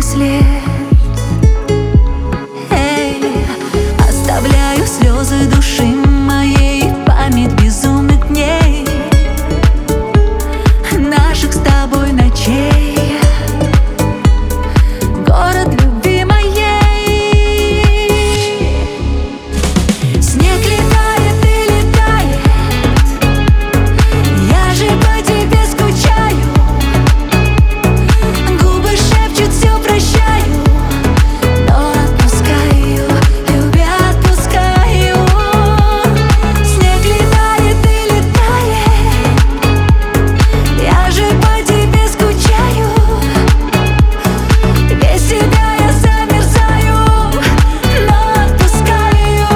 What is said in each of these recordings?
след. Оставляю слезы души моей, память безумных дней, наших с тобой ночей, город любви моей. Снег летает и летает, я же по тебе скучаю. Губы шепчут, все прощаю, но отпускаю, любя отпускаю. Снег летает и летает, я же по тебе скучаю. Без тебя я замерзаю, но отпускаю.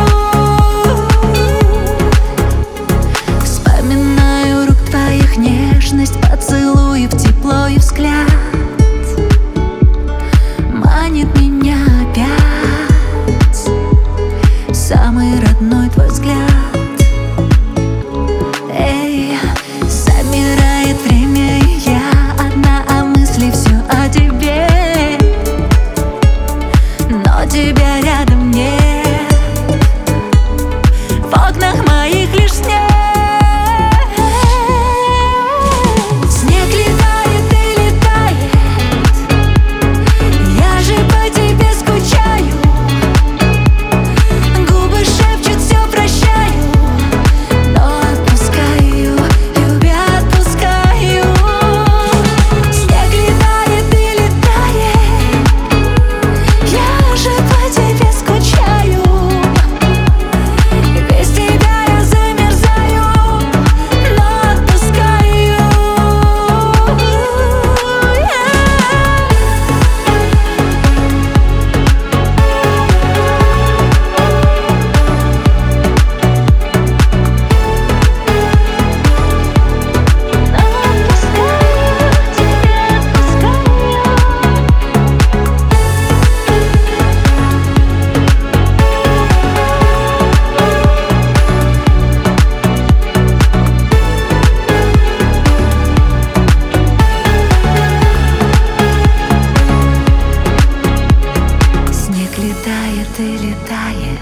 Вспоминаю рук твоих нежность, поцелуев, тепло и взгляд. Манит меня опять самый родной твой взгляд. Замирает время, и я одна, а мысли все о тебе, но тебя рядом нет. В окнах моих лишь снег. Снег летает и летает, я же по тебе скучаю. Губы шепчут, все прощаю, но отпускаю, любя отпускаю. Снег летает и летает, я же по тебе скучаю. Без тебя я замерзаю, но отпускаю. Снег летает и летает,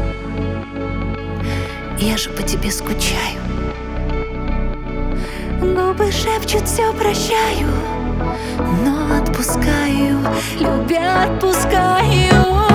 я же по тебе скучаю. Губы шепчут, все прощаю, но отпускаю, любя отпускаю.